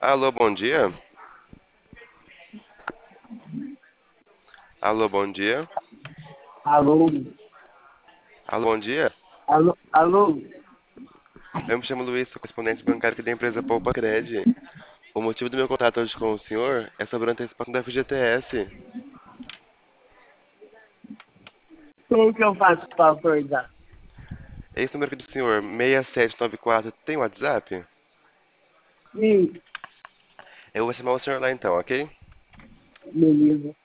Alô, bom dia. Alô, bom dia. Alô, Alô, bom dia. alô. Eu me chamo Luiz, sou correspondente bancário aqui da empresa Poupa Cred. O motivo do meu contato hoje com o senhor é sobre a antecipação da FGTS. Como que eu faço para acordar? Esse número aqui do senhor, 6794, tem WhatsApp? Sim, Eu vou chamar o senhor lá então, ok? beleza.